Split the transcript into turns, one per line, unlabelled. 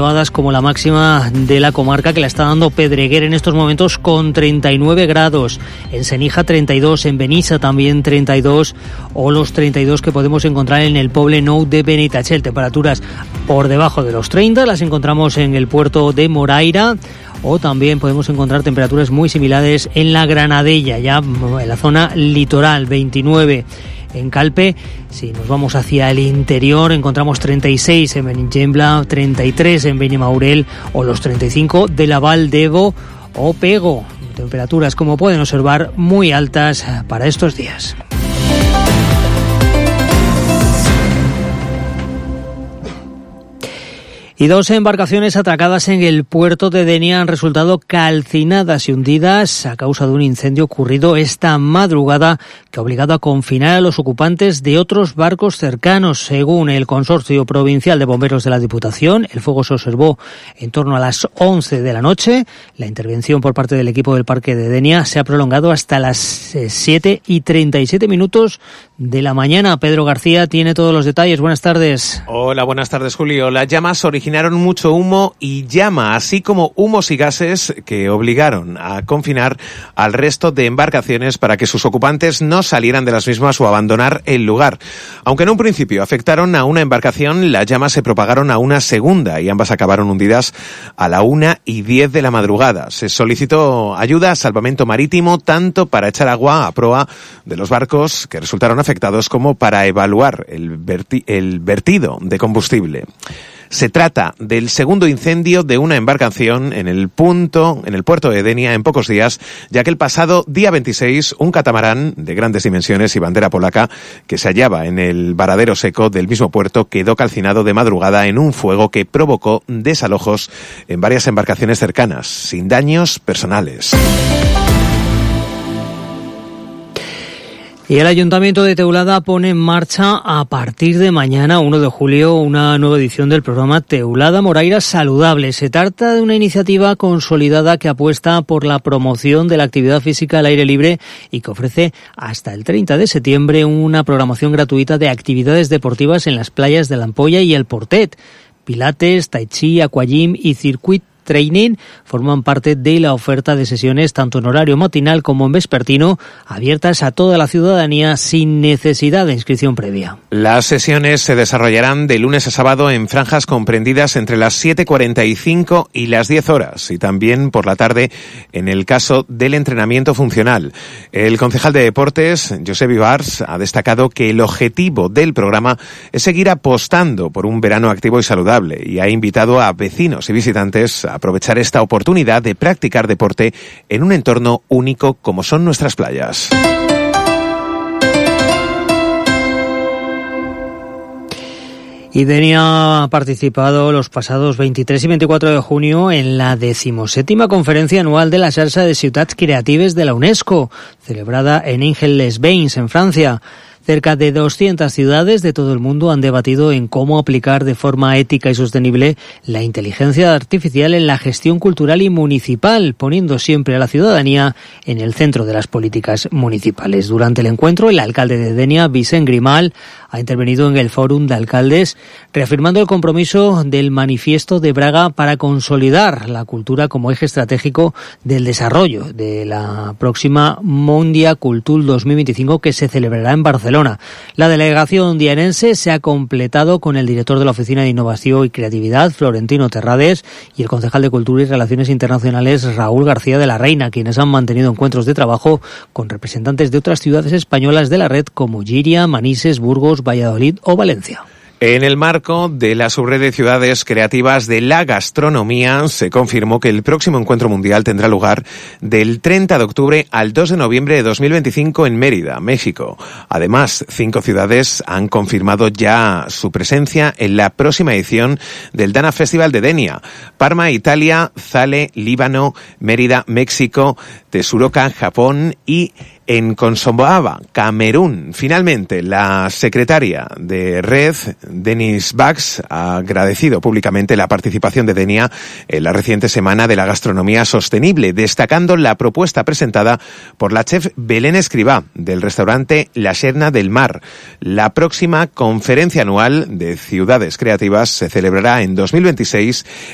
elevadas como la máxima de la comarca, que la está dando Pedreguer en estos momentos con 39 grados. En Senija 32, en Benissa también 32, o los 32 que podemos encontrar en el Poblenou de Benitatxell. Temperaturas por debajo de los 30 las encontramos en el puerto de Moraira, o también podemos encontrar temperaturas muy similares en la Granadella, ya en la zona litoral, 29 en Calpe. Si nos vamos hacia el interior, encontramos 36 en Benigembla, 33 en Benimaurel, o los 35 de la Val d'Ebo o Pego. Temperaturas, como pueden observar, muy altas para estos días. Y 2 embarcaciones atracadas en el puerto de Denia han resultado calcinadas y hundidas a causa de un incendio ocurrido esta madrugada que ha obligado a confinar a los ocupantes de otros barcos cercanos. Según el Consorcio Provincial de Bomberos de la Diputación, el fuego se observó en torno a las 11 de la noche. La intervención por parte del equipo del Parque de Denia se ha prolongado hasta las 7:37 de la mañana. Pedro García tiene todos los detalles. Buenas tardes.
Hola, buenas tardes, Julio. Las llamas originaron mucho humo y llama, así como humos y gases que obligaron a confinar al resto de embarcaciones para que sus ocupantes no salieran de las mismas o abandonar el lugar. Aunque en un principio afectaron a una embarcación, las llamas se propagaron a una segunda y ambas acabaron hundidas a la 1:10 de la madrugada. Se solicitó ayuda a Salvamento Marítimo tanto para echar agua a proa de los barcos que resultaron afectados como para evaluar el vertido de combustible. Se trata del segundo incendio de una embarcación en el puerto de Denia en pocos días, ya que el pasado día 26 un catamarán de grandes dimensiones y bandera polaca que se hallaba en el varadero seco del mismo puerto quedó calcinado de madrugada en un fuego que provocó desalojos en varias embarcaciones cercanas, sin daños personales. Y el Ayuntamiento de Teulada pone en marcha a partir de mañana, 1 de julio, una nueva edición del programa Teulada Moraira Saludable. Se trata de una iniciativa consolidada que apuesta por la promoción de la actividad física al aire libre y que ofrece hasta el 30 de septiembre una programación gratuita de actividades deportivas en las playas de la Ampolla y el Portet. Pilates, Tai Chi, Aquagym y Circuit Training forman parte de la oferta de sesiones tanto en horario matinal como en vespertino, abiertas a toda la ciudadanía sin necesidad de inscripción previa. Las sesiones se desarrollarán de lunes a sábado en franjas comprendidas entre las 7:45 y las 10 horas y también por la tarde en el caso del entrenamiento funcional. El concejal de Deportes, Josep Ibars, ha destacado que el objetivo del programa es seguir apostando por un verano activo y saludable y ha invitado a vecinos y visitantes a aprovechar esta oportunidad de practicar deporte en un entorno único como son nuestras playas.
Y Denia ha participado los pasados 23 y 24 de junio en la 17ª conferencia anual de la Xarxa de Ciutats Creatives de la UNESCO, celebrada en Agen-les-Bains, en Francia. Cerca de 200 ciudades de todo el mundo han debatido en cómo aplicar de forma ética y sostenible la inteligencia artificial en la gestión cultural y municipal, poniendo siempre a la ciudadanía en el centro de las políticas municipales. Durante el encuentro, el alcalde de Denia, Vicent Grimal, ha intervenido en el Fórum de Alcaldes, reafirmando el compromiso del Manifiesto de Braga para consolidar la cultura como eje estratégico del desarrollo de la próxima Mondia Cultul 2025 que se celebrará en Barcelona. La delegación dianense se ha completado con el director de la Oficina de Innovación y Creatividad, Florentino Terrades, y el concejal de Cultura y Relaciones Internacionales, Raúl García de la Reina, quienes han mantenido encuentros de trabajo con representantes de otras ciudades españolas de la red como Llíria, Manises, Burgos, Valladolid o Valencia.
En el marco de la subred de ciudades creativas de la gastronomía, se confirmó que el próximo encuentro mundial tendrá lugar del 30 de octubre al 2 de noviembre de 2025 en Mérida, México. Además, 5 ciudades han confirmado ya su presencia en la próxima edición del Dana Festival de Denia: Parma, Italia; Zale, Líbano; Mérida, México; Tsuruka, Japón y en Konsomboaba, Camerún. Finalmente, la secretaria de Red, Denise Bax, ha agradecido públicamente la participación de Denia en la reciente Semana de la Gastronomía Sostenible, destacando la propuesta presentada por la chef Belén Escribá, del restaurante La Serna del Mar. La próxima conferencia anual de ciudades creativas se celebrará en 2026